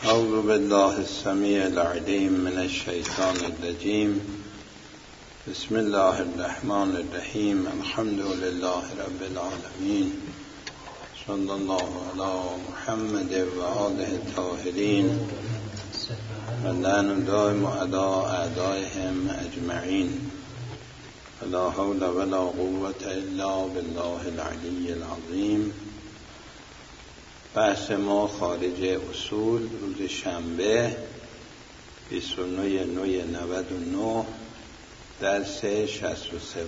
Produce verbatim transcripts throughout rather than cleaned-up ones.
اعوذ بالله السمیع العلیم من الشیطان الرجیم. بسم الله الرحمن الرحیم. الحمد لله رب العالمین. صلی الله علی محمد و آله الطاهرین و لعن دائم علی اعدائهم اجمعین. لا حول ولا قوة الا بالله العلی العظیم. بحث ما خارج اصول، روز شنبه بیست و نه نوامبر نود و نه، درس شصت و سه.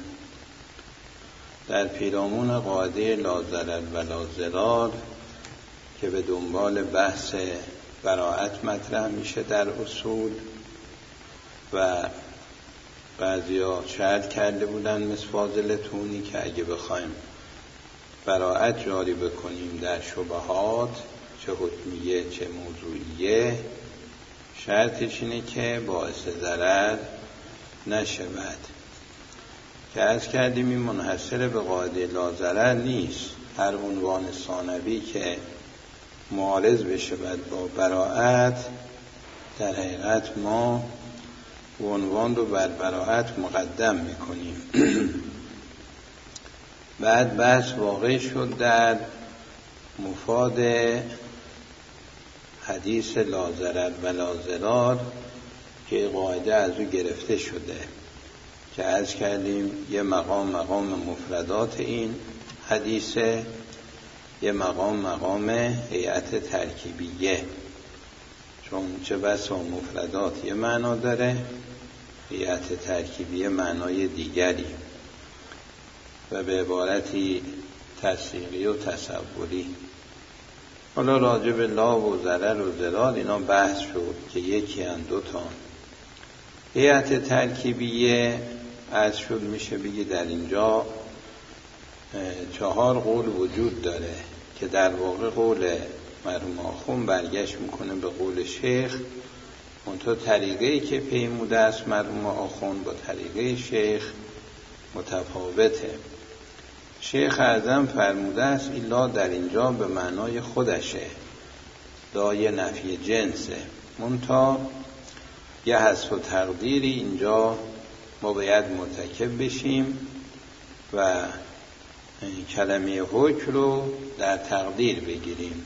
در پیرامون قاعده لا ضرر و لا ضرار که به دنبال بحث براءت مطرح میشه در اصول و بعضیا شرط کرده بودن مثل فاضل تونی که اگه بخوایم براءت جاری بکنیم در شبهات، چه حکمیه چه موضوعیه، شرطش اینه که باعث ضرر نشود. که عرض کردیم این منحصر به قاعده لا ضرر نیست. هر عنوان ثانوی که معارض بشه با براءت، در حقیقت ما عنوان رو بر براءت مقدم میکنیم. بعد بحث واقع شد در مفاد حدیث لا ضرر و لا ضرار که قاعده از او گرفته شده، که عرض کردیم یه مقام مقام مفردات این حدیثه، یه مقام مقام هیئت ترکیبیه، چون چه بسا مفردات یه معنا داره، هیئت ترکیبیه معنای دیگری و به عبارتی تصدیقی و تصوری. حالا راجع به لا و ضرر و ضرار اینا بحث شد که یکی ان دو تا. هیئت ترکیبیه عرض شد میشه بگی در اینجا چهار قول وجود داره که در واقع قول مرحوم آخوند برگشت میکنه به قول شیخ، منتها طریقه‌ای که پیموده است مرحوم آخوند با طریقه شیخ متفاوته. شیخ اعظم فرموده است این لا در اینجا به معنای خودشه، لای نفی جنسه، منتها یه حذف و تقدیری اینجا ما باید مرتکب بشیم و کلمه حکم رو در تقدیر بگیریم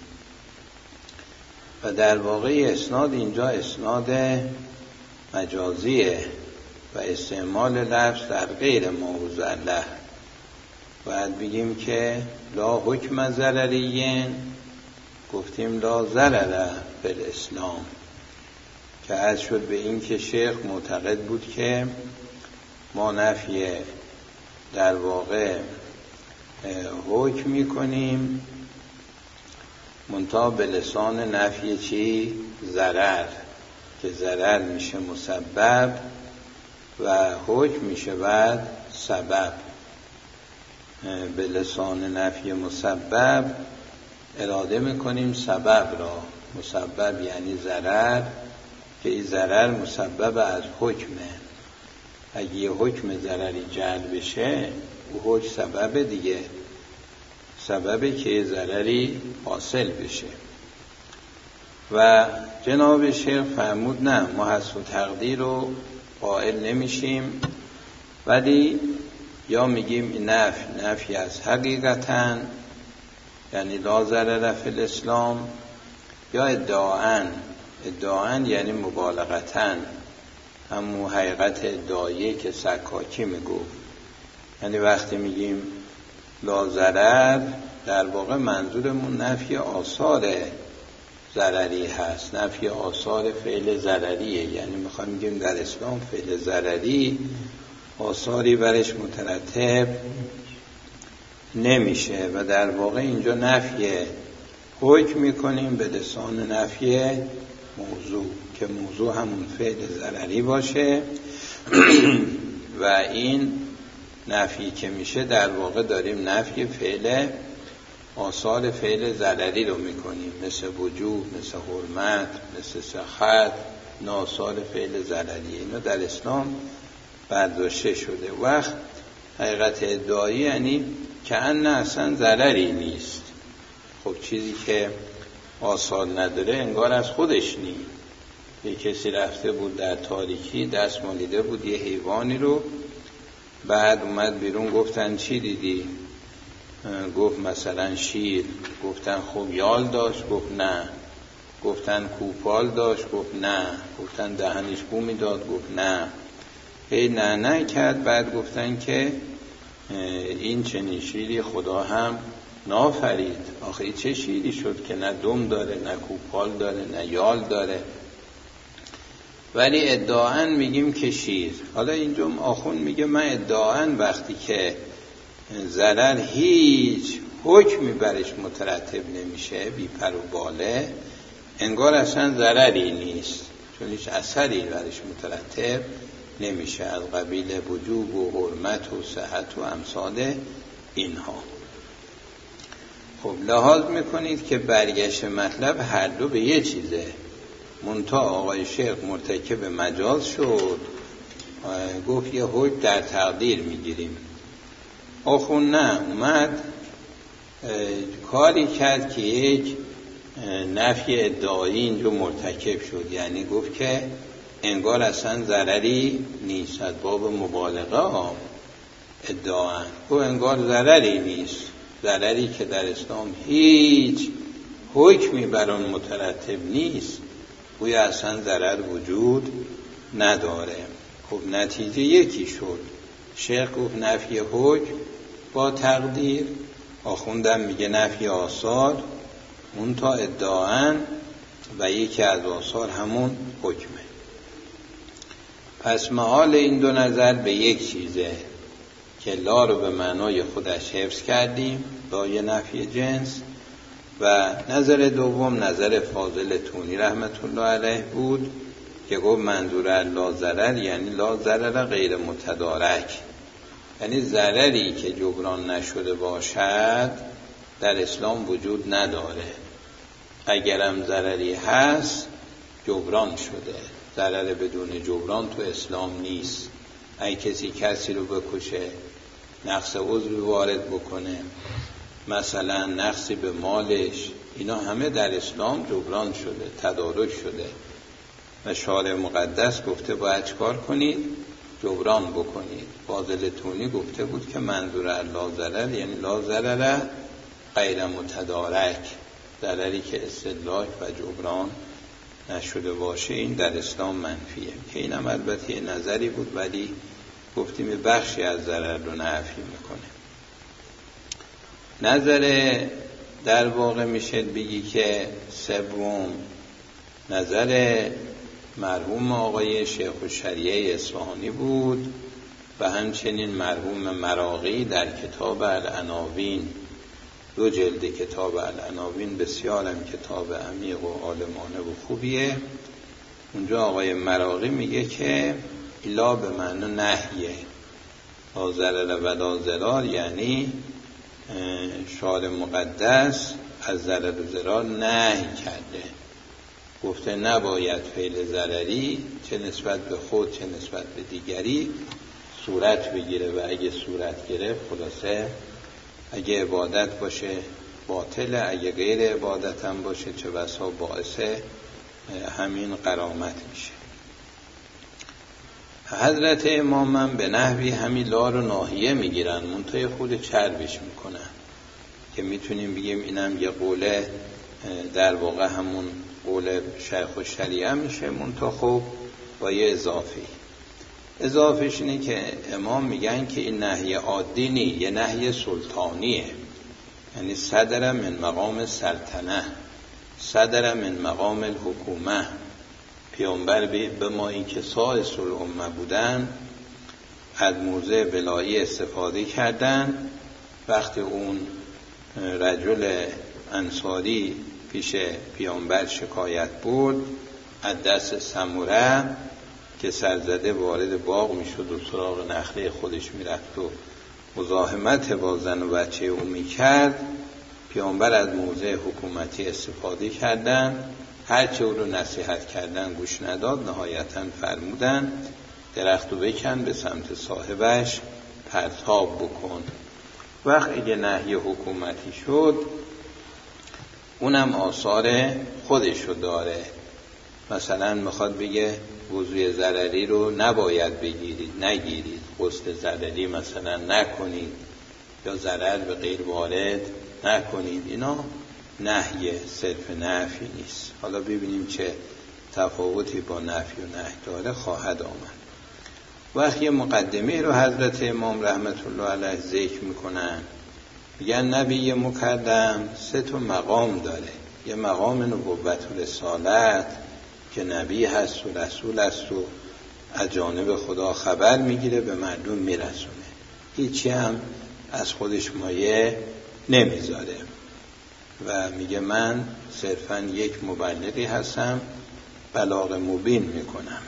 و در واقع اسناد اینجا اسناد مجازیه و استعمال لفظ در غیر موضوع له. باید بگیم که لا حکم ضرریین، گفتیم لا ضرر بالاسلام، که عرض شد به این که شیخ معتقد بود که ما نفی در واقع حکم میکنیم منتها به لسان نفی چی؟ ضرر، که ضرر میشه مسبب و حکم میشه بعد سبب. به لسان نفی مسبب اراده میکنیم سبب را، مسبب یعنی ضرر، که این ضرر مسبب از حکمه. اگه یه حکم ضرری جلب بشه او حکم سبب دیگه، سببه که ضرری حاصل بشه. و جناب شیخ فرمود نه، ما حذف و تقدیر رو قائل نمیشیم، ولی یا میگیم نفی نفی از حقیقتاً یعنی لا ضرر فی الاسلام، یا ادعاءً ادعاءً یعنی مبالغتاً، همون حقیقت ادعاییه که سکاکی میگفت. یعنی وقتی میگیم لا ضرر در واقع منظورمون نفی آثار ضرری هست، نفی آثار فعل ضرریه. یعنی میخوایم میگیم در اسلام فعل ضرری آثاری برش مترتب نمیشه و در واقع اینجا نفی حکم میکنیم به لسان نفی موضوع، که موضوع همون فعل ضرری باشه و این نفی که میشه در واقع داریم نفی فعل آثار فعل ضرری رو میکنیم، مثل وجوب، مثل حرمت، مثل صحت، نه آثار فعل ضرری. اینا در اسلام برداشته شده. وقت حقیقت ادعایی یعنی که ان اصلا ضرری نیست. خب چیزی که آثار نداره انگار از خودش نی. یه کسی رفته بود در تاریکی، دست مالیده بود یه حیوانی رو، بعد اومد بیرون، گفتن چی دیدی؟ گفت مثلا شیر. گفتن خب یال داشت؟ گفت نه. گفتن کوپال داشت؟ گفت نه. گفتن دهنش بو میداد؟ گفت نه. هی نه نه کرد. بعد گفتن که این چنین شیری خدا هم نافرید. آخه این چه شیری شد که نه دم داره، نه کوپال داره، نه یال داره، ولی ادعاً میگیم که شیر. حالا اینجا آخون میگه من ادعاً وقتی که ضرر هیچ حکمی برش مترتب نمیشه، بی پر و باله، انگار اصلا ضرری نیست، چون هیچ اثری برش مترتب نمیشه، از قبیل وجوب و حرمت و صحت و امثال اینها. خب لحاظ میکنید که برگشت مطلب هر دو به یه چیزه. منتها آقای شیخ مرتکب مجاز شد، گفت یه حکم در تقدیر میگیریم. آخون نه، اومد کاری کرد که یک نفی ادعایی اینجا مرتکب شد، یعنی گفت که انگار اصلا ضرری نیست. از باب مبالغه ها ادعا و انگار ضرری نیست، ضرری که در اسلام هیچ حکمی بر آن مترتب نیست، گویا اصلا ضرر وجود نداره. خب نتیجه یکی شد. شیخ گفت نفی حکم با تقدیر، آخوندم میگه نفی آثار، اون تا ادعاً و یکی از آثار همون حکمه. پس محال این دو نظر به یک چیزه که لا رو به معنای خودش حفظ کردیم، لای نفی جنس، و نظر دوم نظر فاضل تونی رحمت الله علیه بود که گفت منظور لا ضرر یعنی لا ضرر غیر متدارک، یعنی ضرری که جبران نشده باشد در اسلام وجود نداره. اگرم ضرری هست جبران شده، ضرر بدون جبران تو اسلام نیست. اگه کسی کسی رو بکشه، نقص عضوی وارد بکنه، مثلا نقصی به مالش، اینا همه در اسلام جبران شده، تدارک شده و شارع مقدس گفته باید چکار کنید؟ جبران بکنید. فاضل تونی گفته بود که منظور لا ضرر یعنی لا ضرر غیر متدارک، ضرری که استدراک و جبران نشده باشه این در اسلام منفیه، که اینم البته یه نظری بود ولی گفتیم بخشی از ضرر رو نفی میکنه. نظر در واقع میشه بگی که سوم نظر مرحوم آقای شیخ الشریعه اصفهانی بود و همچنین مرحوم مراغی در کتاب العناوین، دو جلد کتاب العناوین بسیارم کتاب عمیق و عالمانه و خوبیه. اونجا آقای مراغی میگه که الا به معنی نهیه، لا ضرر و لا ضرار، یعنی شارع مقدس از ضرر و ضرار نهی کرده، گفته نباید فعل ضرری چه نسبت به خود چه نسبت به دیگری صورت بگیره، و اگه صورت گرفت خلاصه اگه عبادت باشه باطله، اگه غیر عبادت هم باشه چه بسا باعث همین غرامت میشه. حضرت امام هم به نحوی همین لا رو ناهیه میگیرن، منتهای خود چربش میکنن که میتونیم بگیم اینم یه قوله در واقع همون قول شیخ الشریعه میشه، منتها خب با یه اضافی. اضافش اینه که امام میگن که این نهی عادی نی، یه نهی سلطانیه، یعنی صدر من مقام سلطنه، صدر من مقام الحکومه. پیامبر به ما این که سائس الامه بودن از موضع ولایی استفاده کردن. وقتی اون رجل انصاری پیش پیامبر شکایت برد از دست سموره که سرزده وارد باغ میشد و سراغ نخله خودش میرفت و مزاحمت با زن و بچه او میکرد، پیامبر از موضع حکومتی استفاده کردن، هرچه او رو نصیحت کردن گوش نداد، نهایتاً فرمودن درختو بکن به سمت صاحبش پرتاب بکن. وقت اگه نهی حکومتی شد اونم آثار خودشو داره. مثلا میخواد بگه وضوی ضرری رو نباید بگیرید، نگیرید، غسل ضرری مثلا نکنید، یا ضرر به غیر وارد نکنید. اینا نهی صرف نفی نیست. حالا ببینیم چه تفاوتی با نفی و نهی داره خواهد آمد. وقتی یه مقدمه رو حضرت امام رحمت الله علیه ذکر میکنن، میگن نبی مکرم سه تا مقام داره. یه مقام نبوت و رسالت که نبی هست و رسول هست و از جانب خدا خبر میگیره به مردم میرسونه، هیچی هم از خودش مایه نمیذاره و میگه من صرفاً یک مبلغی هستم، بلاغ مبین میکنم.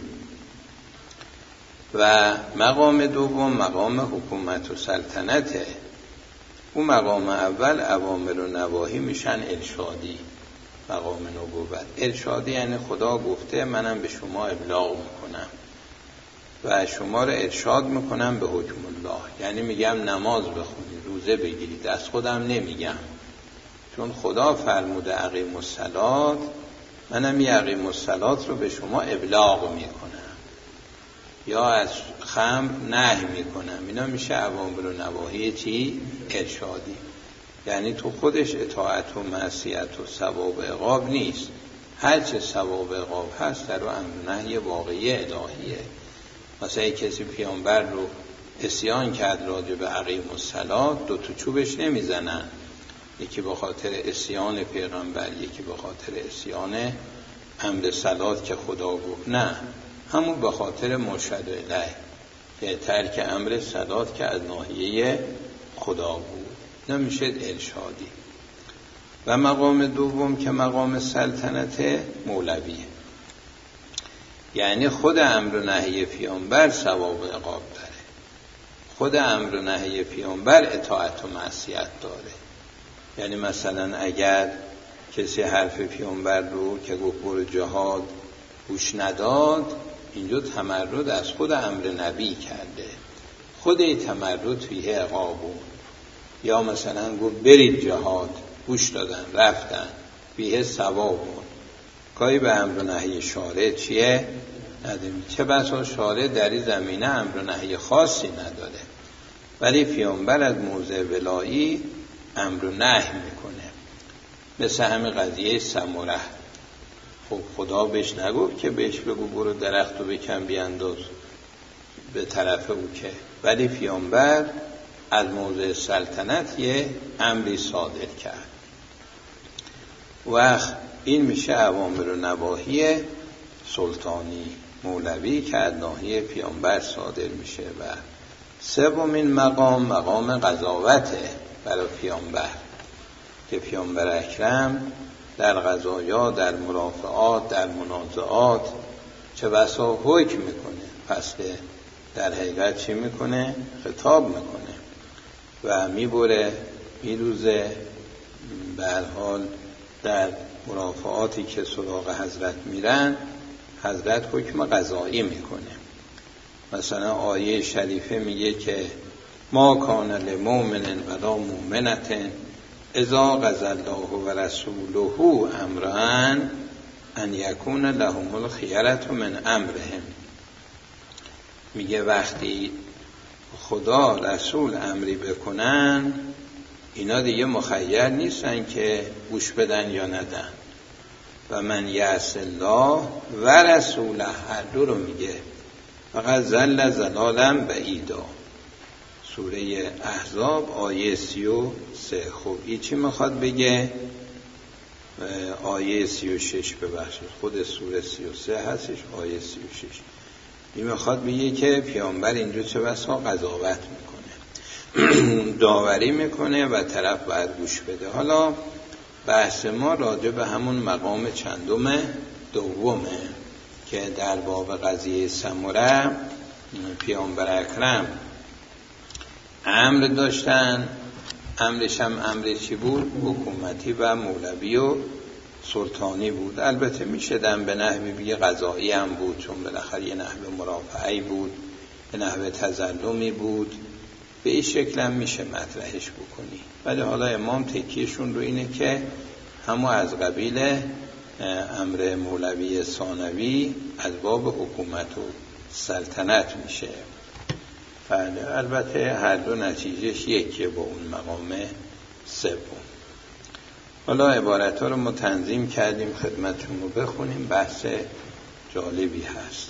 و مقام دوم مقام حکومت و سلطنته. اون مقام اول اوامر و نواهی میشن ارشادی. مقام نبوت ارشادی یعنی خدا گفته منم به شما ابلاغ میکنم و شما رو ارشاد میکنم به حکم الله. یعنی میگم نماز بخونید، روزه بگیرید، از خودم نمیگم، چون خدا فرموده اقیم الصلات، منم یه اقیم الصلات رو به شما ابلاغ میکنم. یا از خمر نهی میکنم. اینا میشه اوامر و نواهی چی؟ ارشادی. یعنی تو خودش اطاعت و معصیت و ثواب و عقاب نیست. هر چه ثواب و عقاب هست در اون امر نهی واقعی الهیه. مثلا کسی پیامبر رو عصیان کرد راجع به اقیم الصلات، دو تا چوبش نمیزنن، یکی به خاطر عصیان پیغمبر، یکی به خاطر عصیان امر صلات که خدا گفت، نه، همون به خاطر مرشد الیه که ترک امر صلات که از ناحیه خدا بود. نمیشه ارشادی. و مقام دوم که مقام سلطنت مولویه، یعنی خود امر و نهی پیامبر ثواب و عقاب داره، خود امر و نهی پیامبر اطاعت و معصیت داره. یعنی مثلا اگر کسی حرف پیامبر رو که گفت برو جهاد گوش نداد، اینجا تمرد از خود امر نبی کرده، خود این تمرد توی عقاب بود. یا مثلا گفت برید جهاد، گوش دادن رفتن، بیه ثواب بود. گاهی به امر و نهی شارع چیه؟ نداریم. چه بسا شارع در این زمینه امر و نهی خاصی نداره، ولی پیامبر از موضع ولایی امر و نهی میکنه. مثل همین قضیه سمره، خب خدا بهش نگفت که بهش بگو برو درخت رو بکن بیانداز به طرف او که، ولی پیامبر از موضع سلطنت یه امری صادر کرد. و این میشه اوامر و نواهی سلطانی مولوی که از ناحیه پیامبر صادر میشه. و سومین مقام مقام قضاوته برای پیامبر که پیامبر اکرم در قضایا، در مرافعات، در منازعات چه بسا حکم میکنه، پس در حقیقت چی میکنه؟ خطاب میکنه و میبره میروزه. به هر حال در مرافعاتی که سراغ حضرت میرن، حضرت حکم قضایی میکنه. مثلا آیه شریفه میگه که ما کان لمؤمن ولا مؤمنة اذا قضى الله و رسوله امرا ان یکون لهم الخیرة من امرهم. میگه وقتی خدا رسول امری بکنن، اینا دیگه مخیر نیستن که گوش بدن یا ندن. و من یعص الله و رسوله، هر دو رو میگه، فقط ضل ضلالا بعیدا. سوره احزاب آیه سی و سه. خب این چی میخواد بگه؟ آیه سی و شش ببخشید، خود سوره سی و سه هستش، آیه سی و شش. این میخواد بگه که پیامبر اینجا چه بسا قضاوت میکنه، داوری میکنه و طرف باید گوش بده. حالا بحث ما راجع به همون مقام چندم دومه که در باب قضیه سمره پیامبر اکرم امر داشتن. امرش هم امر چی بود؟ حکومتی و مولوی و سلطانی بود. البته میشه دم به نحوی بگه قضایی هم بود، چون بالاخره یه نحو مرافعی بود، یه نحو تظلمی بود، به این شکل هم میشه مطرحش بکنی. ولی حالا امام تکیهشون رو اینه که همون از قبیل امر مولوی ثانوی از باب حکومت و سلطنت میشه. بله، البته هر دو نتیجهش یکیه با اون مقام سوم. حالا عبارت ها رو ما تنظیم کردیم خدمتتون رو بخونیم، بحث جالبی هست.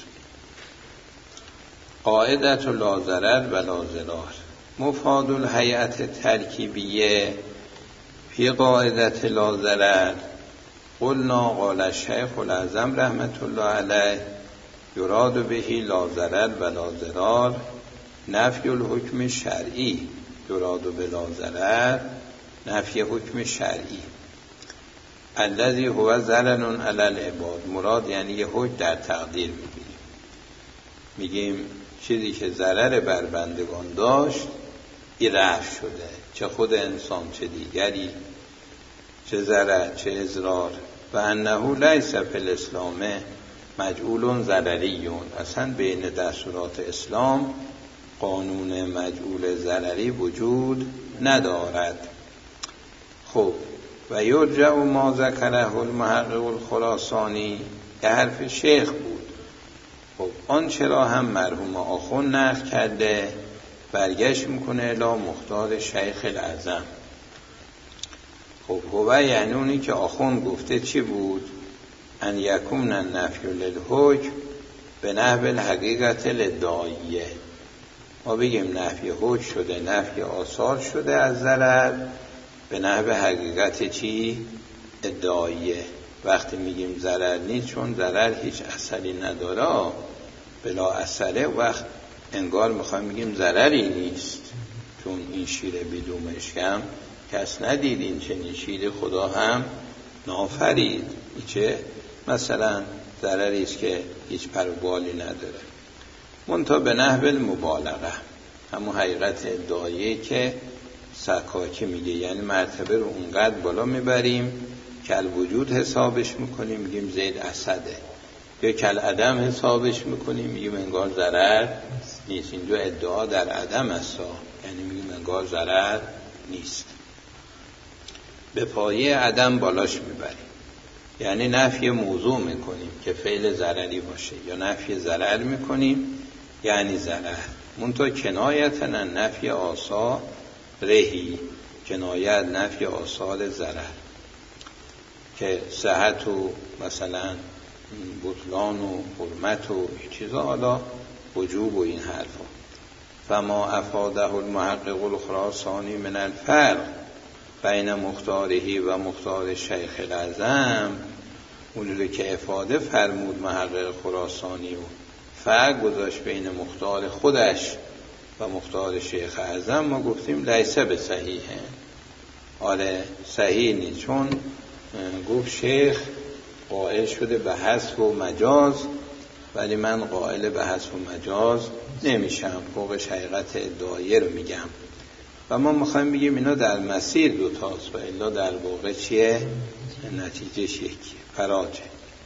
قاعدت و لا ضرر و لا ضرار. مفاد الهیئت ترکیبیه فی قاعدت لا ضرر قلنا قال الشیخ الاعظم رحمت الله علیه یراد بهی لا ضرر و لا ضرار نفی الحکم شرعی. یراد به لا ضرر نفی حکم شرعی الذی هو ضرر علی العباد. مراد یعنی یه حکم در تقدیر می‌بینیم، میگیم چیزی که ضرر بر بندگان داشت این رفع شده، چه خود انسان چه دیگری، چه ضرر چه اضرار. و انه لیس فی الاسلام مجعول ضرریون. اصلا بین دستورات اسلام قانون مجعول ضرری وجود ندارد. خب و یرجع ما ذکره المحقق الخراسانی، که حرف شیخ بود. خب آن چرا هم مرحوم آخوند نقل کرده، برگشت میکنه الی مختار شیخ الاعظم. خب هو یعنی اونی که آخوند گفته چی بود؟ ان یکون النفی للحکم به نحو الحقیقت الادعاییه. ما بگیم نفی حکم شده، نفی آثار شده از ضرر به نحو حقیقت چی؟ ادعاییه. وقتی میگیم ضرر نیست، چون ضرر هیچ اثری نداره، بلا اثره، وقت انگار میخوایم میگیم ضرری نیست، چون این شیر بیدوم اشکم کس ندید، این چنین شیر خدا هم نافرید. این چه مثلا ضرری است که هیچ پروبالی نداره. منتها به نحو المبالغه، همون حقیقت ادعاییه که سکاکی میگه، یعنی مرتبه رو اونقدر بالا میبریم که الوجود حسابش میکنیم میگیم زید اسده، یا کل عدم حسابش میکنیم میگیم انگار ضرر نیست. اینجا ادعا در عدم است، یعنی میگیم انگار ضرر نیست، به پایه عدم بالاش میبریم. یعنی نفی موضوع میکنیم که فعل ضرری باشه، یا نفی ضرر میکنیم یعنی ضرر. منتها کنایتاً نفی آثار رهی، کنایت نفی آثار ضرر، که صحت و مثلا بطلان و حرمت و چیزا، حالا وجوب و این حرفا. فما افاده المحقق الخراسانی من الفرق بین مختارهی و مختار شیخ الاعظم، اونجوری که افاده فرمود محقق خراسانی و فرق گذاشت بین مختار خودش و مختار شیخ اعظم، ما گفتیم لیسه به صحیحه. آره صحیح نیست، چون گفت شیخ قائل شده به حذف و مجاز، ولی من قائل به حذف و مجاز نمیشم، فوقش حقیقت ادعایه رو میگم. و ما میخوایم بگیم اینا در مسیر دوتاست و الا در واقع چیه؟ نتیجهش یکیه، فراجه.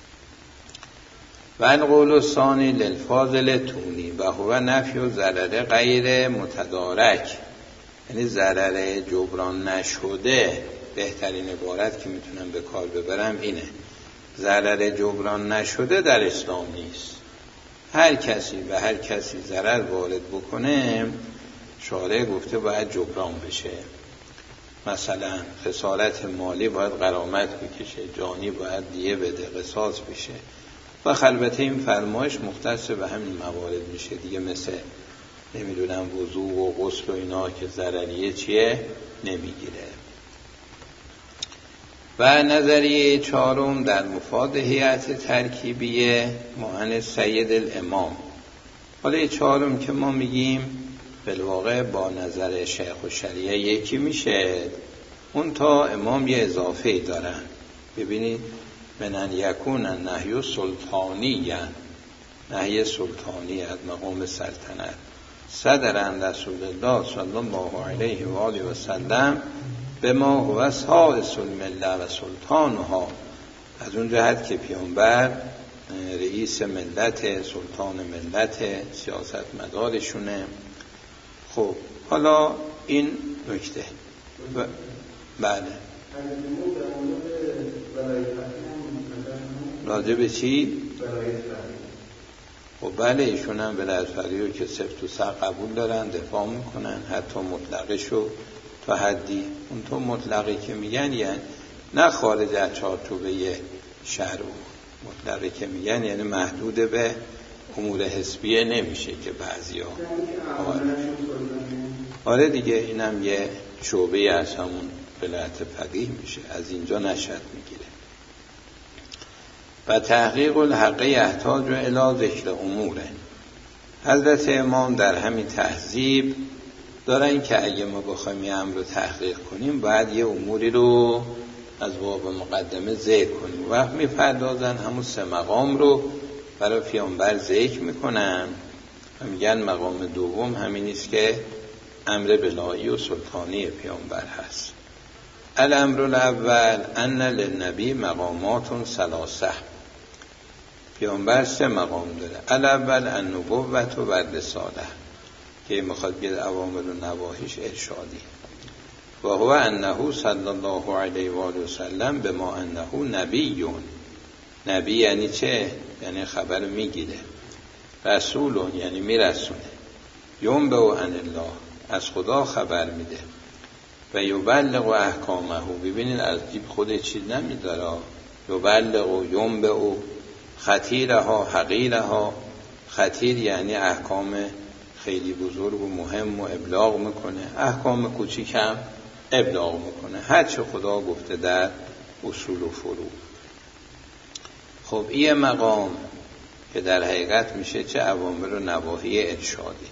و القول الثانی للفاضل تونی و هو نفی و ضرر غیر متدارک، یعنی ضرر جبران نشده. بهترین عبارت که میتونم به کار ببرم اینه، ضرر جبران نشده در اسلام نیست. هر کسی به هر کسی ضرر وارد بکنه، شارع گفته باید جبران بشه. مثلا خسارت مالی باید غرامت بکشه، جانی باید دیه بده، قصاص بشه. و البته این فرمایش مختص به همین موارد میشه دیگه، مثل نمیدونم وضوء و غسل و اینا که ضرریه چیه نمیگیره. و نظریه چهارم در مفاد هیئت ترکیبیه معن سید الامام. حالا چهارم که ما میگیم بالواقع با نظر شیخ و شریعه یکی میشه، اون تا امام یه اضافه دارن. ببینید من یکون النهی سلطانی، نهی سلطانی از مقام سلطنت، صدر رسول الله صلی الله علیه و آله و سلم به ما هو سائس المله و سلطانها، از اون جهت که پیامبر رئیس ملت، سلطان ملت، سیاست مدارشونه. خب حالا این نکته ب... بله راجع به چی؟ خب بله ایشون هم ولایت فقیه رو که سفت و سخت قبول دارن، دفاع میکنن، حتی مطلقشو تا حدی. اون تو مطلقی که میگن یعنی نه خارج از چارچوبه شرع، مطلقی که میگن یعنی محدود به امور حسبیه نمیشه که بعضیا آره. آره دیگه اینم یه شعبه از همون ولایت فقیه میشه، از اینجا نشأت میگیره. و تحقیق الحق یحتاج الی ذکر اموره. حضرت امام در همین تهذیب دارن که اگه ما بخوایم یه امر رو تحقیق کنیم باید یه اموری رو از باب مقدمه ذکر کنیم. وقت میپردازن همون سه مقام رو برای پیامبر ذکر میکنن و میگن مقام دوم همین است که امر بلایی و سلطانی پیامبر هست. الامر الاول ان للنبی مقامات ثلاثه. پیامبر سه مقام داره. الاول النبوت و الرساله که میخواد بیاد اوامر و نواهیش ارشادی. و هو انه صلی الله علیه و آله و سلم بما انه نبیون. نبی یعنی چه؟ یعنی خبر میگیره. رسولون یعنی میرسونه. ینبئ عن الله از خدا خبر میده. و یبلغ احکامه. ببینید از جیب خود چیز نمیداره. یبلغ و ینبئ خطیرها حقیرها. خطیر یعنی احکام خیلی بزرگ و مهم و ابلاغ میکنه، احکام کوچیک هم ابلاغ میکنه، هر چه خدا گفته در اصول و فروع. خب این مقام که در حقیقت میشه چه اوامر و نواهی ارشادی،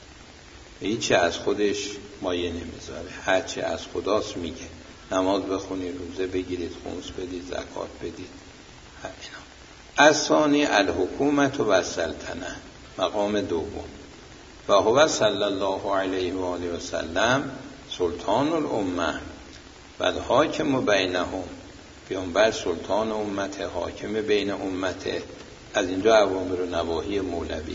هیچ از خودش مایه نمیذاره، هر چه از خداست میگه. نماز بخونید، روزه بگیرید، خمس بدید، زکات بدید. از ثانی الحکومت و السلطنه. مقام دوم. و هو صلی الله علیه و آله و سلم سلطان الامه و الحاکم بینهم. پیامبر سلطان امت، حاکم بین امت. از اینجا اوامر و نواهی مولوی.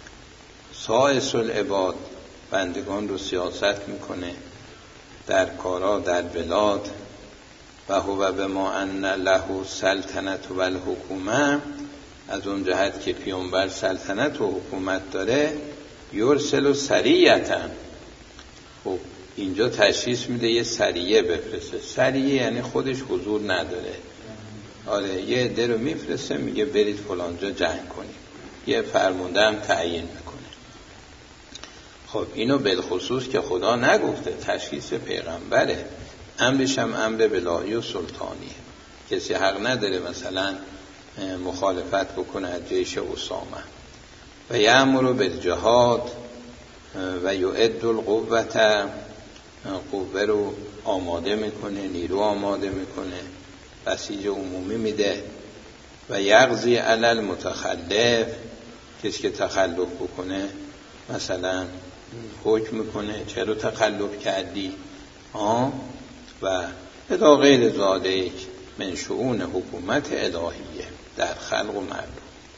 سائس العباد، بندگان رو سیاست میکنه در کارا در بلاد. و هو بما ان له سلطنت و الحکومه. از اون جهت که پیامبر سلطنت و حکومت داره، یرسل سریعتا. خب اینجا تشخیص میده یه سریعه بفرسته. سریعه یعنی خودش حضور نداره. آره یه عده رو میفرسته میگه برید فلانجا جنگ کنید، یه فرمانده هم تعیین میکنه. خب اینو بالخصوص که خدا نگفته، تشخیص پیغمبره. امرش هم امر بلایی و سلطانیه. کسی حق نداره مثلا مخالفت بکنه از جیش اسامه. و یأمر بالجهاد و یعد القوة. قوه رو آماده میکنه، نیرو آماده میکنه، بسیج عمومی میده. و یقضی علی المتخلف. کسی که تخلف بکنه مثلا حکم میکنه چرا تخلف کردی آه؟ و ادا غیر ذالک من شؤون حکومت الهیه در خلق و مردم.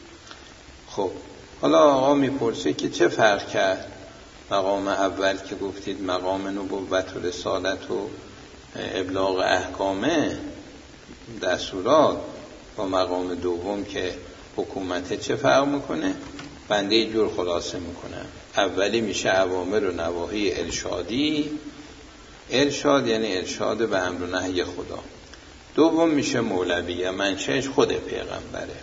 خب حالا آقا میپرسه که چه فرق کرد مقام اول که گفتید مقام نبوت و رسالت و ابلاغ احکامه دستورات با مقام دوم که حکومت چه فرق میکنه؟ بنده یه جور خلاصه میکنم. اولی میشه اوامر و نواهی ارشادی. ارشاد یعنی ارشاد به امر و نهی خدا. دوم میشه مولوی، منشأش خود پیغمبره.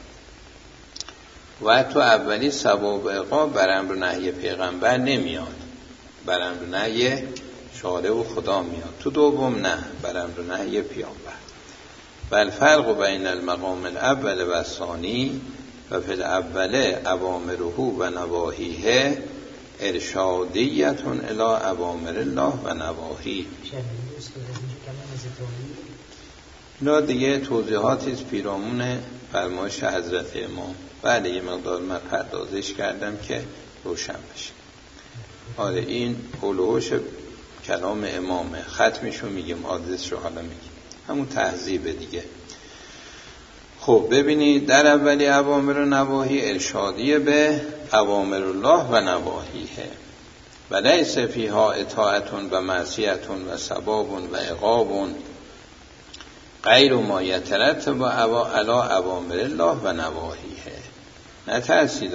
و تو اولی ثواب و عقاب بر امر و نهی پیغمبر نمیاد، بر امر و نهی شارع و خدا میاد. تو دوم نه، بر امر و نهی پیغمبر. و الفرق بین المقام الاول و الثانی و فی الاول اوامره و نواهیه ارشادیتون الی اوامر الله و نواهی. اینا دیگه توضیحاتی از پیرامون فرمایش حضرت امام. بله یه مقدار من پردازش کردم که روشن بشه. آره این قلوش کلام امامه، ختمشو میگیم، آدرسشو حالا میگیم، همون تهذیب دیگه. خب ببینید در اولی اوامر و نواهی ارشادیه به اوامر الله و نواهیه و لیس فیها اطاعتون و معصیتون و ثوابون و عقابون. غیر ما یترتب علی اوامر الله و نواهیه. نترسید،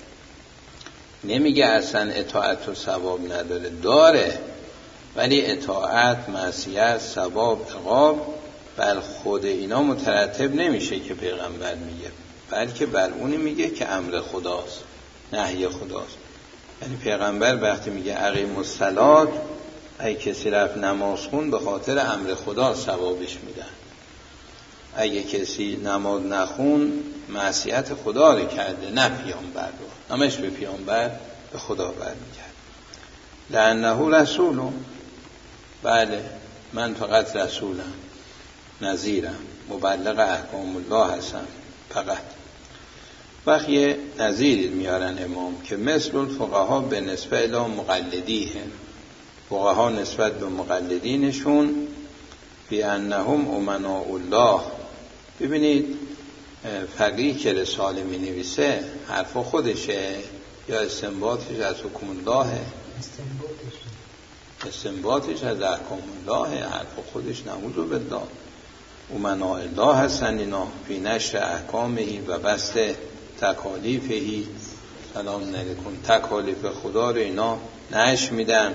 نمیگه اصلا اطاعت و ثواب نداره، داره، ولی اطاعت، معصیت، ثواب، عقاب بر خود اینا مترتب نمیشه که پیغمبر میگه، بلکه بر اونی میگه که امر خداست، نهی خداست. یعنی پیغمبر وقتی میگه اقیم الصلات، اگه کسی رفت نماز خون به خاطر امر خدا ثوابش میدن، اگه کسی نماز نخون معصیت خدا رو کرده، نه پیامبر رو، همش به پیامبر به خدا برمیگرده. لانه رسول، بله من فقط رسولم، نذیرم، مبلغ احکام الله هستم فقط. وقتی یه نظیر میارن امام که مثل الفقها به نسبت الی مقلدیه، فقها نسبت به مقلدینشون بی انهم امناء الله. ببینید فقیه که رساله می نویسه حرف خودشه یا استنباطش از حکم اللهه؟ استنباطش از احکام الله، حرف خودش نعوذ بالله. امناء الله هستن اینا، فی نشر احکامهی و بست تکالیفهی. سلام علیکم، تکالیف خدا رو اینا نشر میدن.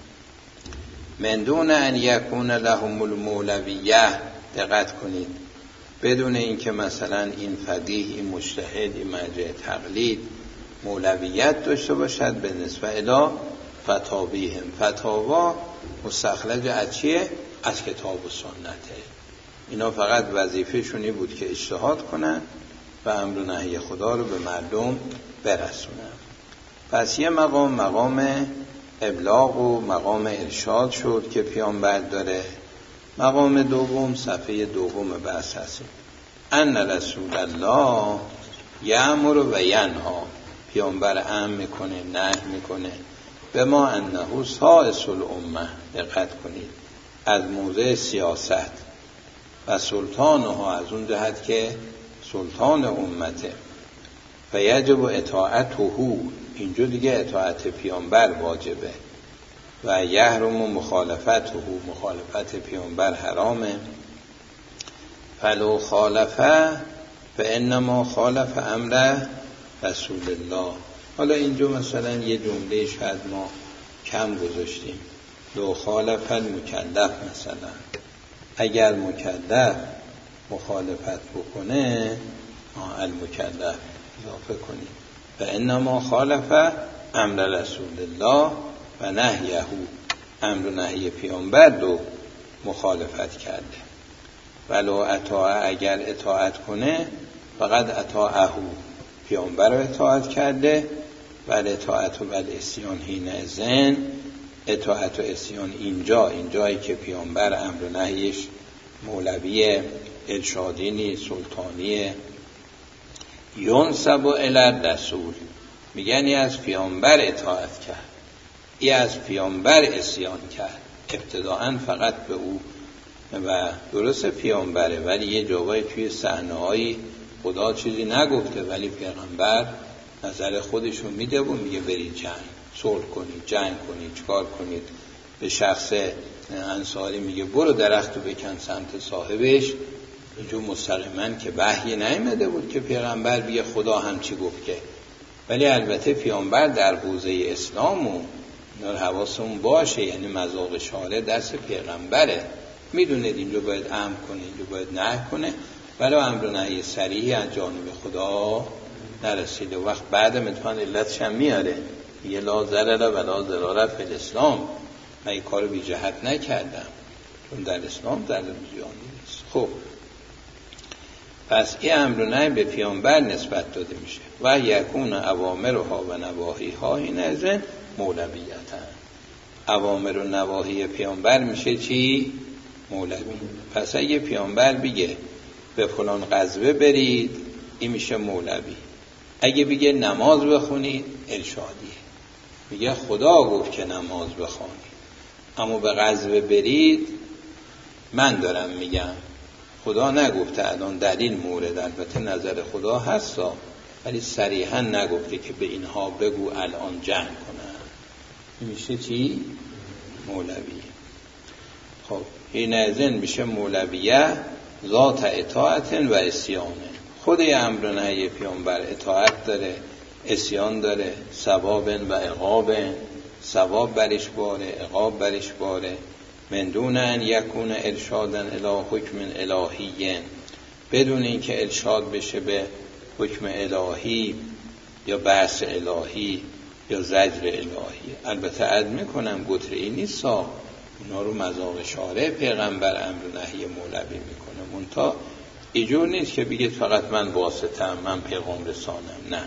من دون ان یکون لهم المولویه، دقت کنید، بدون اینکه مثلا این فقیه، این مجتهد، این مرجع تقلید مولویت داشته باشد به نسبت الی فتاویهم. فتاوا مستخرج از چیه؟ از کتاب و سنته. اینا فقط وظیفه‌شونی بود که اجتهاد کنن و امر و نهی خدا رو به مردم برسونن. پس یه مقام مقام ابلاغ و مقام ارشاد شد که پیامبر داره. مقام دوم صفحه دوم بحث هستیم، ان رسول الله یأمر و ینها، پیامبر امر میکنه، نهی میکنه، به ما انه سائس الامه، دقت کنید، از موضع سیاست و سلطانها، از اون جهت که سلطان امته، و یجب اطاعته، اینجا دیگه اطاعت پیامبر واجبه، و یحرم مخالفته، مخالفت پیامبر حرامه. فلو خالفه فانما خالف امر رسول الله. حالا اینجا مثلا یه جمله شاید ما کم گذاشتیم، لو خالف المکلف، مثلا اگر مکلف مخالفت بکنه، المکلف اضافه کنیم، و انما خالف امر رسول الله و نهیه، امر و نهی پیامبر دو مخالفت کرده. ولو اطاع، اگر اطاعت کنه، فقط اطاعه، پیامبر رو اطاعت کرده. ول اطاعت و ول اسیان حین اذن، اطاعت و اسیان اینجا، اینجایی که پیامبر امر و نهیش مولوی ارشادی نیست، سلطانیه. ینسب الی الرسول، میگن از پیامبر اطاعت کرد، ای از پیامبر اسیان کرد، ابتداعا فقط به او، و درست پیامبره ولی یه جوابی توی صحنه‌هایی خدا چیزی نگفته، ولی پیغمبر نظر خودشون میده و میگه برید جنگ، صلح کنید، جنگ کنید، چیکار کنید. به شخص انصاری میگه برو درختو بکن سمت صاحبش، اینجور مستقیما که وحی نیامده بود که پیغمبر بیه خدا هم چی گفت که. ولی البته پیامبر در حوزه اسلام و اینا حواسمون باشه، یعنی مذاق شارع دست پیغمبره، میدونه اینجا باید امر کنه، اینجا باید نهی کنه، ولی امر و نهی صریحی از جانب خدا نرسیده. وقت بعدم اتفاقا علتش هم میاره، یه لا ضرر و لا ضرر فی الاسلام، من این کارو بی جهت نکردم، چون در اسلام ضرر زیادی نیست. خب پس این امر و نهی به پیامبر نسبت داده میشه. و یکون اوامرها و نواهیها این ازن مولویتن، اوامر و نواهی پیامبر میشه چی؟ مولوی. پس اگه پیامبر بگه به فلان غزوه برید، این میشه مولوی. اگه بگه نماز بخونید، ارشادی. میگه خدا گفت که نماز بخونید، اما به غزوه برید من دارم میگم، خدا نگفته. الان دلیل مورد، البته نظر خدا هستا، ولی صریحا نگفته که به اینها بگو الان جنگ کنن. این میشه چی؟ مولوی. خب این ازن میشه مولویه ذات اطاعت و اسیان. خود امر و نهی پیامبر اطاعت داره، اسیان داره، ثواب و عقاب، ثواب برش باره، عقاب برش باره. من دون ان یکون ارشادا الی حکم الهی، بدون اینکه ارشاد بشه به حکم الهی یا بحث الهی یا زجر الهی. البته عد میکنم گتره‌ای نیست، اونا رو مذاق شارع پیغمبر امر و نهی مولوی میکنه، منتها اینجور نیست که بگید فقط من واسطه‌ام، من پیغام رسانم، نه.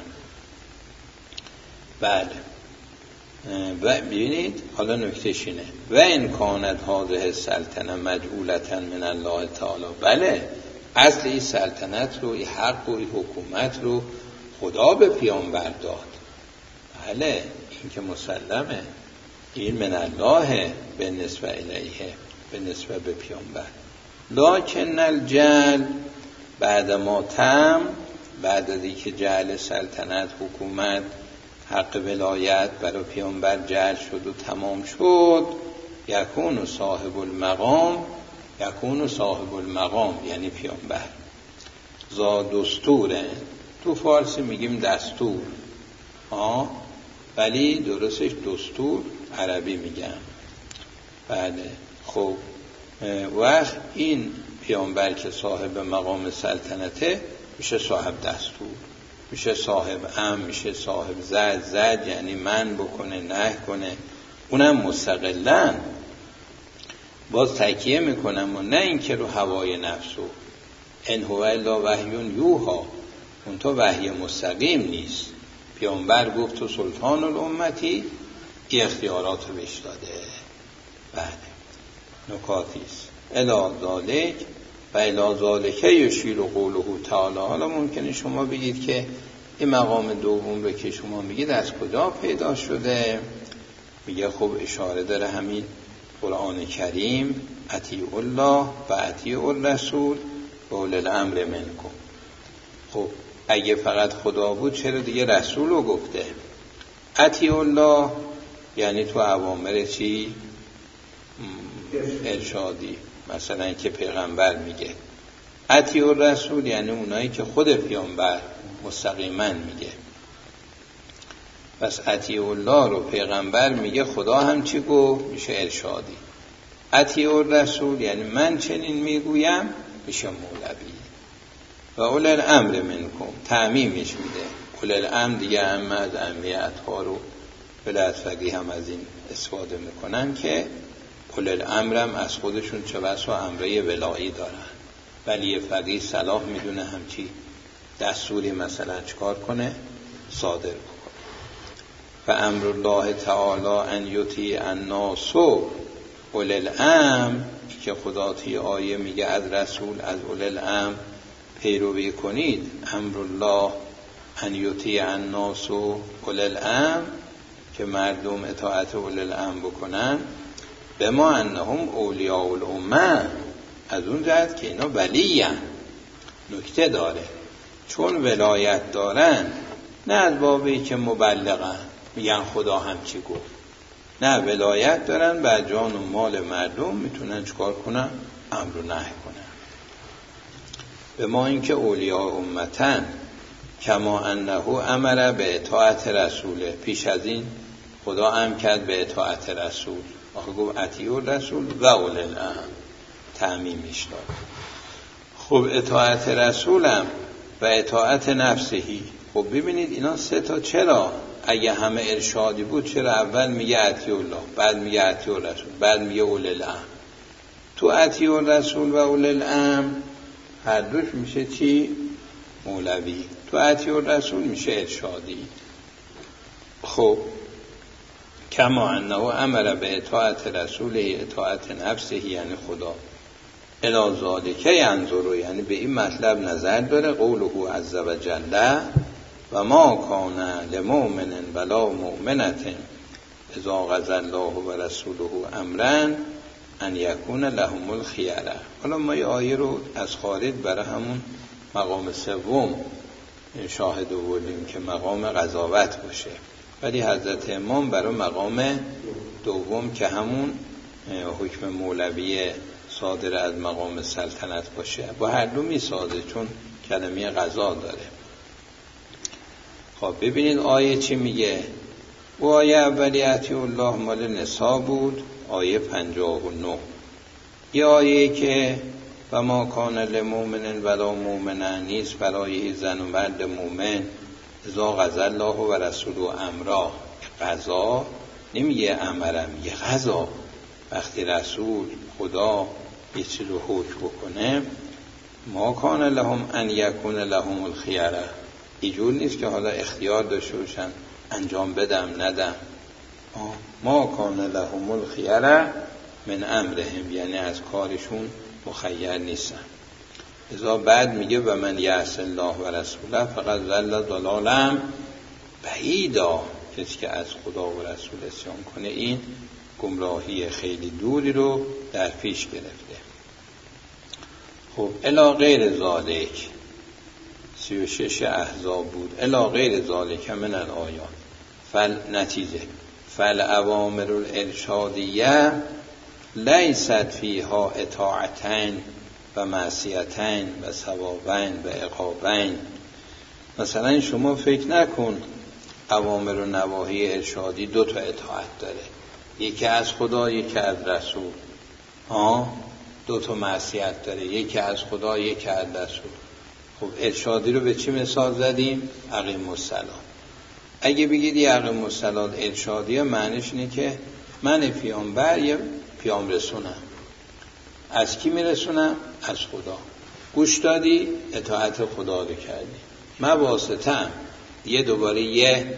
بله. و ببینید حالا نکتهش اینه و این کانت هذه سلطنه مجعولة من الله تعالی. بله، اصل این سلطنت رو، این حق و این حکومت رو خدا به پیامبر داد. بله، این که مسلمه، این من الله به نسبت الیه، به نسبت به پیامبر. لکن الجعل بعد ما تم، بعد از اینکه جعل سلطنت، حکومت، حق ولایت برای پیامبر جعل شد و تمام شد، یکون صاحب المقام، یکون صاحب المقام یعنی پیامبر زا دستوره. تو فارسی میگیم دستور، آه ولی درستش دستور عربی میگم. بله. خب وقت این پیامبر که صاحب مقام سلطنته میشه صاحب دستور، میشه صاحب امر، میشه صاحب زد. زد یعنی من بکنه، نه کنه، اونم مستقلاً. باز تکیه میکنم و نه اینکه رو هوای نفسو، ان هو الا وحی یوحی، اون تو وحی مستقیم نیست. پیامبر گفت تو سلطان الامتی، ای اختیارات رو بهش داده. بله، نکاتیست. الی ذالک و الی ذالک یشیر قوله تعالی. حالا ممکنه شما بگید که این مقام دوم رو که شما میگید از کجا پیدا شده؟ میگه خب اشاره داره همین قرآن کریم، اطیعوا الله و اطیعوا الرسول و اولی الامر منکم. خب اگه فقط خدا بود چرا دیگه رسول رو گفته؟ اطیعوا الله یعنی تو اوامر چی؟ ارشادی، مثلا که پیغمبر میگه. اطیعوا الرسول یعنی اونایی که خود پیامبر مستقیما میگه. پس اطیعوا الله رو پیغمبر میگه، خدا هم چی گفت؟ میشه ارشادی. اطیعوا الرسول یعنی من چنین میگویم، میشه مولوی. و اولی الامر منکم تعمیمش میده. اولی الامر دیگه هم از اهمیت ها رو ولایت فقیه هم از این استفاده میکنن که اولی الامر هم از خودشون چه بسا امره ولایی دارن، ولی فقیه صلاح میدونه همچی دستوری مثلا چکار کنه؟ صادر بکنه. و امر الله تعالی ان یطیع الناس اولی الامر، که خدا توی آیه میگه از رسول، از اولی الامر پیروی کنید. امر الله ان یطیع الناس اولی الامر، که مردم اطاعت اولی الامر بکنن. به ما انهم اولیاء الامه، از اون جهت که اینا ولیان. نکته داره، چون ولایت دارن، نه از بابی که مبلغن میگن خدا هم چی گفت، نه ولایت دارن بر جان و مال مردم، میتونن چکار کنن؟ امر و نهی کنن. به ما اینکه اولیاء امتن کما انه امر به اطاعت رسوله، پیش از این خدا امر کرد به اطاعت رسول، آخه گفت اطیعوا الرسول و اولی الامر، تعمیمش داد. خب اطاعت رسولم و اطاعت نفسهی. خب ببینید اینا سه تا، چرا اگه همه ارشادی بود چرا اول میگه اطیعوا الله، بعد میگه اطیعوا الرسول، بعد میگه اولی الامر؟ تو اطیعوا الرسول و اولی الامر هر دوش میشه چی؟ مولوی. تو اطیعوا الرسول میشه ارشادی. خب کما انه امر به اطاعت رسوله اطاعت نفسه یعنی خدا. الی ذالک ینظر، یعنی به این مطلب نظر داره. قوله عز و جل و ما کان لمؤمن ولا مؤمنة اذا قضى الله و رسوله امرا ان یکون لهم الخیره. حالا ما یه آیه رو از خارج برای همون مقام سوم شاهد آوردیم که مقام قضاوت باشه، ولی حضرت امام برای مقام دوم که همون حکم مولوی صادر از مقام سلطنت باشه، با هر دو میسازه چون کلمه قضا داره. خب ببینید آیه چی میگه. و آیه اولی اطیعوا الله مال نساء بود، آیه پنجاه و نه. یه آیه که و ما کان لمؤمن ولا مؤمنه نیست برای زن و مرد مؤمن اذا قضی الله و رسوله امرا. قضا نمیگه امرم، میگه قضا. وقتی رسول خدا یه چیز رو حکم بکنه، ما کان لهم ان یکون لهم الخیره، اینجور نیست که حالا اختیار داشته باشن انجام بدم ندم. ما کان لهم الخیره من امرهم، یعنی از کارشون مخیر نیستن. ازا بعد میگه و من یعص الله و رسوله فقط ضل ضلالا بعیدا، کسی که از خدا و رسول عصیان کنه این گمراهی خیلی دوری رو در پیش گرفته. خب الی غیر ذالک، سی و شش احزاب بود. الی غیر ذالک من الآیات، فل نتیجه فالاوامر الارشادیه لیست فیها اطاعتین و معصیتین و ثوابین و عقابین. مثلا شما فکر نکن اوامر و نواهی ارشادی دو تا اطاعت داره، یکی از خدا یکی از رسول. ها دو تا معصیت داره، یکی از خدا یکی از رسول. خب ارشادی رو به چی مثال زدیم؟ اقیم الصلاة. اگه بگید یه اقیم الصلاة ارشادیه، معنیش اینه که من پیامبر یه پیام رسونم. از کی میرسونم؟ از خدا. گوش دادی اطاعت خدا رو کردی. مواسطم یه دوباره یه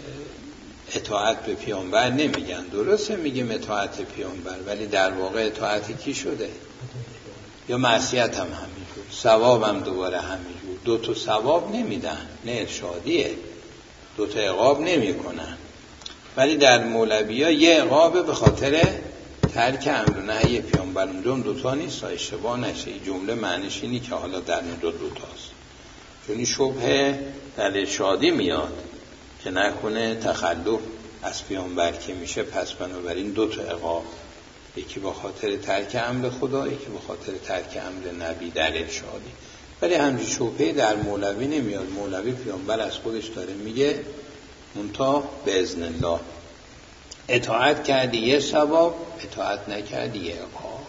اطاعت به پیامبر نمیگن، درسته میگیم اطاعت پیامبر، ولی در واقع اطاعت کی شده؟ یا معصیت هم همینجور، ثواب هم دوباره همینجور. دو تا ثواب نمیدن، نه ارشادیه. دو تا عقاب نمی کنن، ولی در مولوی ها یه عقاب به خاطر ترک امر و نهی پیامبر. اونجا دو تا نیست، اشتباه نشه. این جمله معنیش اینی که حالا در اون دو دو تاست، چون شبهه در ارشادی میاد که نکنه تخلف از پیامبر که میشه، پس بنابراین دو تا عقاب، یکی به خاطر ترک امر خدا، یکی به خاطر ترک امر نبی در ارشادی. ولی همچین شبهه در مولوی نمیاد. مولوی پیامبر از خودش داره میگه منتها به اذن الله. اطاعت کردی یه ثواب، اطاعت نکردی یه عقاب.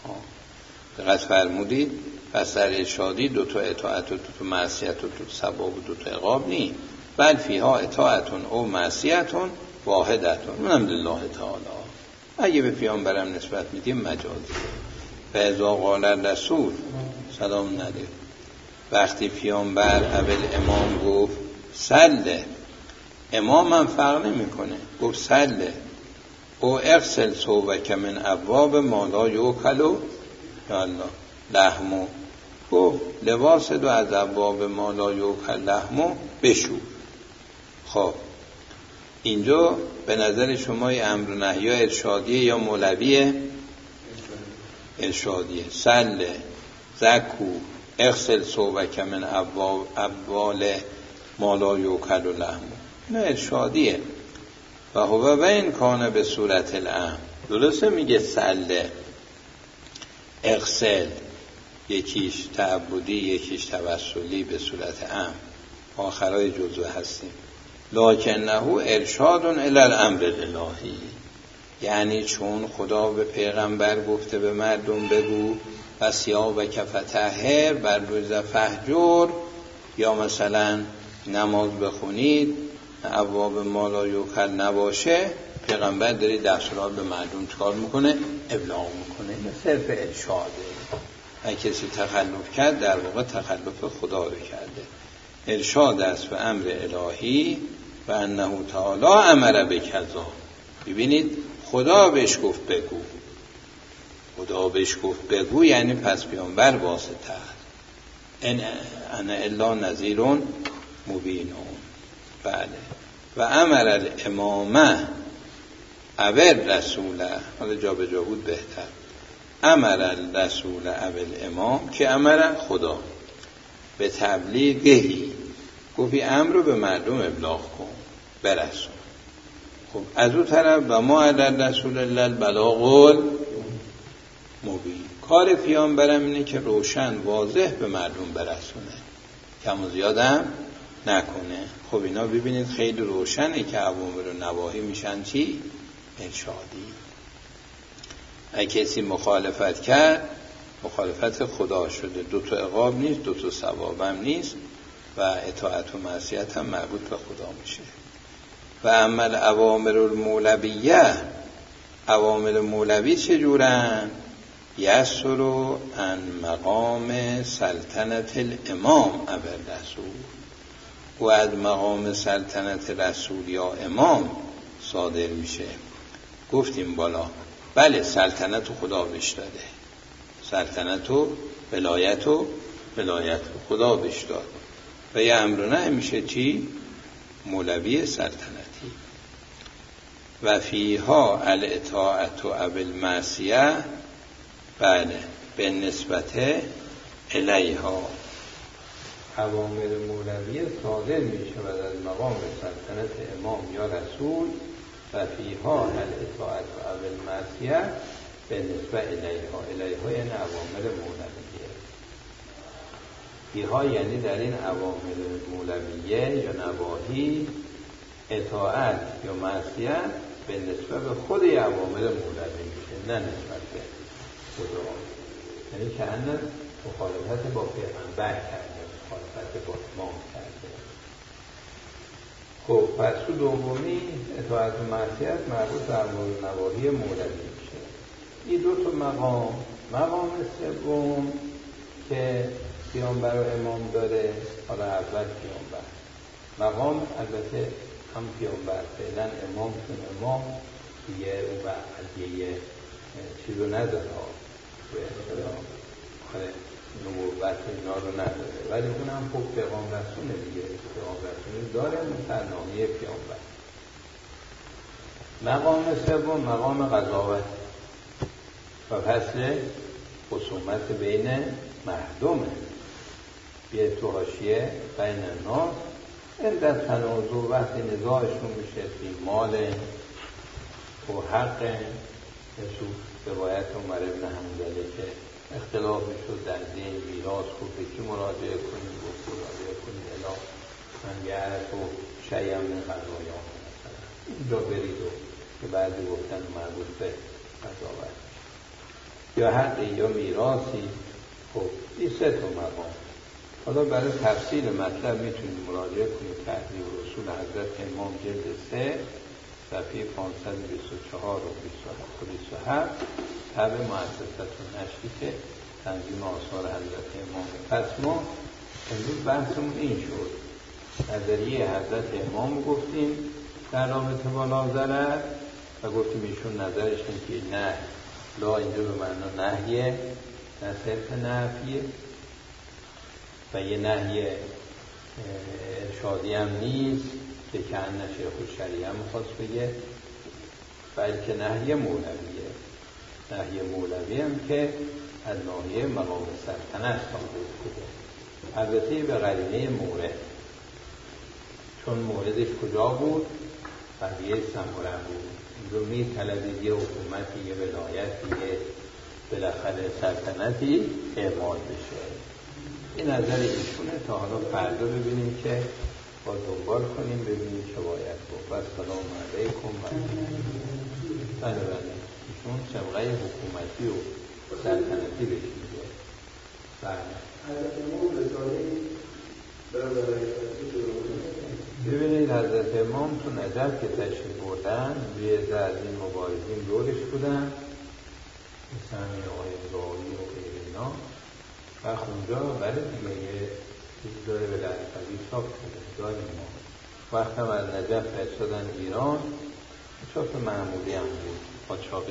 دقت فرمودید؟ پس در ارشادی دو تا اطاعت و دو تا معصیت و دو تا ثواب و دو تا عقاب نی، بل فیها اطاعتون او معصیتون واحدتون من لله تعالی. اگه به پیامبرم نسبت میدیم مجازی. و اذا قال الرسول سلام علیه، وقتی پیامبر اول امام گفت سله، امام هم فرق نمی کنه، گفت سله او اغسل ثوبک من ابواب ما لا یوکلو یا الله لحمو، گفت لباس دو از ابواب ما لا یوکل لحمو بشو. خب اینجا به نظر شما یه امر و نهی ارشادیه یا مولویه؟ ارشادیه. سله زکو اغسل ثوبک من ابوال ما لا یوکل لحمو، نه ارشادیه. و هو بین کانه به صورت الامر، درسته میگه سله اغسل، یکیش تعبدی یکیش توسلی به صورت امر، آخرای جزوه هستیم. لکنه ارشادون الی الامر الالهی، یعنی چون خدا به پیغمبر گفته به مردم بگو و ثیابک کفتحر بر روز فهجر، یا مثلا نماز بخونید ابواب ما لا یوکل نباشه، پیغمبر داره دستورات به مردم چکار میکنه؟ ابلاغ میکنه. این صرف ارشاده. اگه کسی تخلف کرد در واقع تخلف خدا رو کرده. ارشاد است به امر الهی و انه تعالی امر بکذا. ببینید خدا بهش گفت بگو، خدا بهش گفت بگو یعنی پس پیامبر واسطه است. ان انا الا نذیر مبین. بله. و امر الامامه اول رسوله، حالا جا به جا بود بهتر، امر الرسول اول امام که امر خدا به تبلیغی، گفتی امر رو به مردم ابلاغ کن برسون. خب از اون طرف و ما علی رسول الله البلاغ، مبین. کار پیامبرم اینه که روشن واضح به مردم برسونه، کم و زیادم نکنه. خب اینا ببینید خیلی روشنه که اوامر و نواهی میشن چی؟ ارشادی. اگه کسی مخالفت کرد مخالفت خدا شده، دو تا عقاب نیست، دو تا ثواب هم نیست و اطاعت و معصیت هم مربوط به خدا میشه. و عمل اوامر المولویه، اوامر مولوی چجورن؟ یسرو ان مقام سلطنت الامام اول رسول، و از مقام سلطنت رسول یا امام صادر میشه. گفتیم بالا بله سلطنت و خدا بهش داده، سلطنت و ولایت و ولایت و خدا بهش داد و یه امر نه میشه چی؟ مولوی سلطنتی. و فیها الاطاعت و المعصیه، بله به نسبت الیها، اوامر مولوی صادر میشه و از مقام سلطنت امام یا رسول. و فیها الاطاعت و المعصیه به نسبت الیها، الیها یعنی اوامر مولویه. فیها یعنی در این اوامر مولویه یا نواهی اطاعت یا معصیت به نسبت به خود اوامر مولوی میشه، نه نسبت به خدا. یعنی که اندر مخالفت با پیغمبر کرده، مخالفت با امام کرده. خب پس تو دومی اطاعت و معصیت مربوط به اوامر نواهی مولوی میشه. این دو تا مقام. مقام سوم که پیامبر و امام داره، حالا اول پیامبر مقام، البته هم پیامبر فعلا، امام چون امام یه او و علیه چیزو نداره، به اصطلاح نبوت اینا رو نداره، ولی اون هم خب پیغام رسونه دیگه، پیغام رسونه داره متناهی پیامبر. مقام سوم مقام قضاوت و فصل خصومت بین مردمه، یه تو حاشیه بین الناس این در تنازع وقتی نزاعشون میشه فی مال و حق، نشود روایت عمر ابن حنظله که اختلاف شد در دین میراث، خوب به کی مراجعه کنید؟ گفت مراجعه کنید الا من یعرف و شیئا من قضایاه، مثلا اینجا برید و که بعضی گفتن مربوط به قضاوت یا حقی یا میراثی. خب این سه تا مقام. حالا برای تفصیل مطلب میتونید مراجعه کنید تحریر رسول حضرت امام جلد سه صفحه پانصد و بیست و چهار و بیست و هفت تبع مؤسسه نشری که تنظیم آثار حضرت امام. پس ما امروز بحثمون این شد، نظریه حضرت امام گفتیم در رابطه با ناظرت و گفتیم ایشون نظرش این که نه، لا اینجا به معنا نهیه، نه صرف نفیه و یه نهی ارشادی هم نیست که کهن شیخ الشریعه هم میخواست بگه، بلکه نهی مولویه. نهی مولوی هم که از ناحیه مقام سلطنت صادر شده، البته به قرینه مورد، چون موردش کجا بود؟ قضیه سمره بود. اینجا می طلبید یه حکومتی، یه ولایتی، یه بالاخره سلطنتی اعمال بشه. این نظر ایشونه. تا حالا فردا ببینیم که با دنبال کنیم ببینیم چه باید بود. و سلام علیکم. بله بله ایشون سبقه حکومتی و سلطنتی بشیده. بله ببینید حضرت امام تو نجف که تشریف بردن روی از این مبارزین دورش بودن، مثلا آقای زایی و اینا، و خونجا برای دیگه یه چیز داره به لحظوی چاپ شده داریم ما. وقت هم از نجف فرستادن ایران، چاپ معمولی هم بود با چاپی.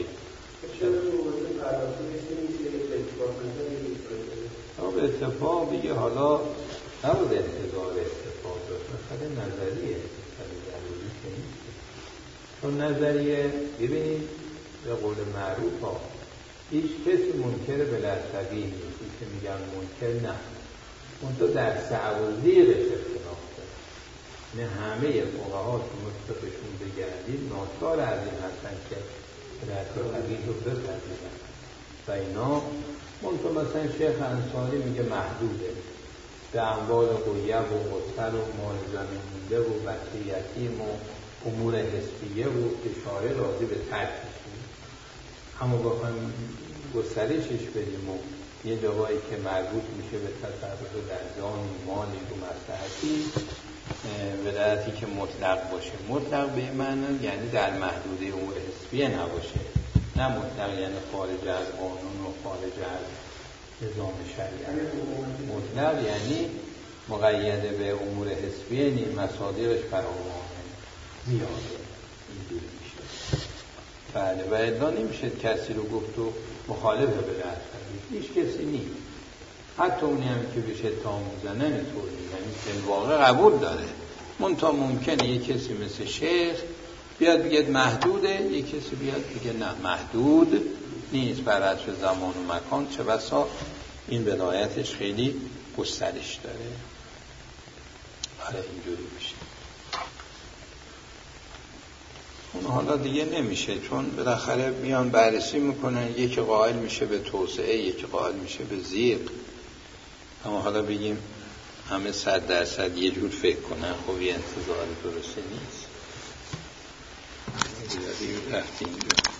به اتفاق بگه حالا نبود انتظار اتفاق داشت، مثلا نظریه مثلا ضروری که نیست، چون نظریه ببینید به قول معروف ها هیچ کسی منکر به لحظوی نیست که میگن منکر نه، اون در سعودیقش اختلاف داره. نه همه فقها که مطلقشون بگردید ناچار از این هستن که به لحظوی رو بپذیرن. و اینا. منطقه مثلا شیخ انصاری میگه محدوده، به اموال غیب و قصر و مال زمین مونده و بچه یتیم و امور حسبیه و اشاره راضی به ترکش. اما بخوایم گسترشش بدیم و یه جوایی که مربوط میشه به تصرف در جانی مالی و مصلحتی، ولایتی که مطلق باشه. مطلق به این معنی یعنی در محدوده امور حسبیه نباشه، نه مطلق یعنی خارج از قانون و خارج از نظام شریعت. مطلق یعنی مقیده به امور حسبیه نیم، مصادیقش فراوانه زیاده، اینجوری میشه. بله، و الا نمیشه کسی رو گفت و مخالف ولایت کرد، هیچ کسی نیست. حتی اونی هم که بهش اتهام میزنه اینطوری، یعنی که واقع قبول داره. منتها ممکنه یک کسی مثل شیخ بیاد بگه محدوده، یک کسی بیاد بگه نه محدود نیست، بر اساس زمان و مکان، چه بسا این ولایتش خیلی گسترش داره. آره اینجوری میشه. اون حالا دیگه نمیشه، چون بالاخره میان بررسی میکنن، یکی قائل میشه به توسعه، یکی قائل میشه به ضیق. اما حالا بگیم همه صد درصد یه جور فکر کنن، خب یه انتظار درسته نیست. دیگه رفتی اینجا.